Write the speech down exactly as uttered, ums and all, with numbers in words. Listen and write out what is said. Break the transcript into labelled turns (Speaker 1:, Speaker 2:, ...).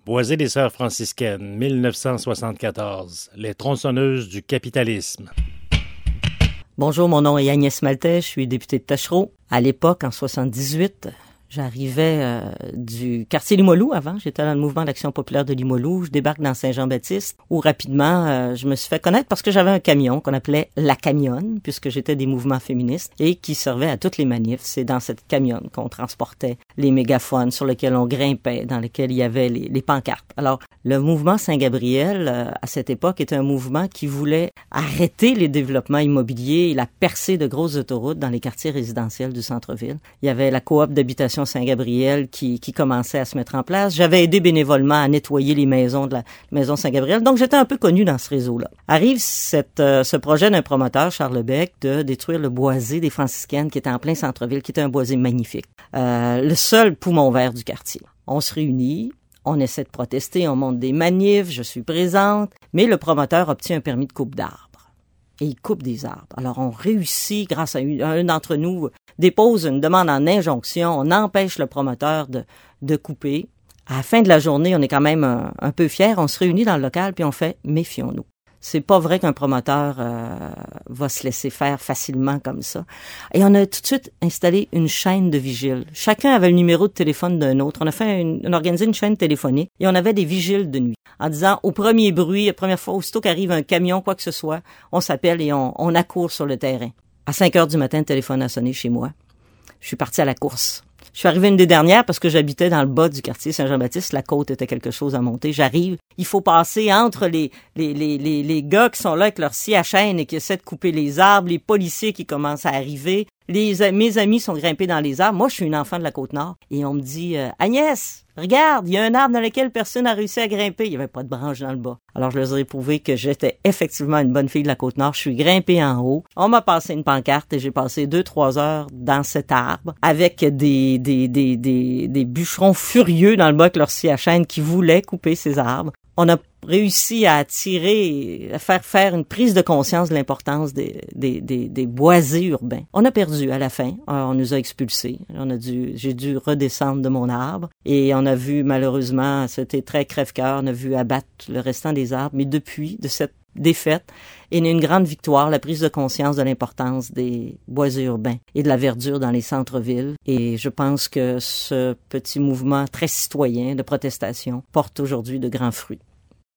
Speaker 1: Boisé des Sœurs franciscaines, mille neuf cent soixante-quatorze. Les tronçonneuses du capitalisme.
Speaker 2: Bonjour, mon nom est Agnès Maltais, je suis députée de Taschereau. À l'époque, en soixante-dix-huit, j'arrivais euh, du quartier Limoilou avant. J'étais dans le mouvement d'action populaire de Limoilou. Je débarque dans Saint-Jean-Baptiste où rapidement, euh, je me suis fait connaître parce que j'avais un camion qu'on appelait la camionne puisque j'étais des mouvements féministes et qui servait à toutes les manifs. C'est dans cette camionne qu'on transportait les mégaphones sur lesquels on grimpait, dans lesquels il y avait les, les pancartes. Alors, le mouvement Saint-Gabriel, euh, à cette époque, était un mouvement qui voulait arrêter les développements immobiliers et la percée de grosses autoroutes dans les quartiers résidentiels du centre-ville. Il y avait la coop d'habitation Saint-Gabriel qui, qui commençait à se mettre en place. J'avais aidé bénévolement à nettoyer les maisons de la maison Saint-Gabriel. Donc, j'étais un peu connue dans ce réseau-là. Arrive cette, euh, ce projet d'un promoteur, Charles Lebec, de détruire le boisé des franciscaines qui était en plein centre-ville, qui était un boisé magnifique. Euh, le seul poumon vert du quartier. On se réunit, on essaie de protester, on monte des manifs, je suis présente, mais le promoteur obtient un permis de coupe d'arbres. Et il coupe des arbres. Alors, on réussit, grâce à une, un d'entre nous, dépose une demande en injonction, on empêche le promoteur de, de couper. À la fin de la journée, on est quand même un, un peu fiers, on se réunit dans le local, puis on fait « méfions-nous ». C'est pas vrai qu'un promoteur euh, va se laisser faire facilement comme ça. Et on a tout de suite installé une chaîne de vigiles. Chacun avait le numéro de téléphone d'un autre. On a fait une, on a organisé une chaîne téléphonique et on avait des vigiles de nuit. En disant, au premier bruit, la première fois, aussitôt qu'arrive un camion, quoi que ce soit, on s'appelle et on, on accourt sur le terrain. À cinq heures du matin, le téléphone a sonné chez moi. Je suis partie à la course. Je suis arrivée une des dernières parce que j'habitais dans le bas du quartier Saint-Jean-Baptiste. La côte était quelque chose à monter. J'arrive. Il faut passer entre les, les, les, les, les gars qui sont là avec leur scie à chaîne et qui essaient de couper les arbres, les policiers qui commencent à arriver. Les, mes amis sont grimpés dans les arbres. Moi, je suis une enfant de la Côte-Nord. Et on me dit, euh, Agnès, regarde, il y a un arbre dans lequel personne n'a réussi à grimper. Il n'y avait pas de branche dans le bas. Alors, je leur ai prouvé que j'étais effectivement une bonne fille de la Côte-Nord. Je suis grimpée en haut. On m'a passé une pancarte et j'ai passé deux, trois heures dans cet arbre avec des, des, des, des, des bûcherons furieux dans le bas avec leur scie à chaîne qui voulaient couper ces arbres. On a réussi à attirer, à faire faire une prise de conscience de l'importance des, des, des, des boisés urbains. On a perdu à la fin. On nous a expulsés. On a dû, j'ai dû redescendre de mon arbre et on a vu malheureusement, c'était très crève-cœur, on a vu abattre le restant des arbres. Mais depuis, de cette défaite, il y a une grande victoire, la prise de conscience de l'importance des boisés urbains et de la verdure dans les centres-villes. Et je pense que ce petit mouvement très citoyen de protestation porte aujourd'hui de grands fruits.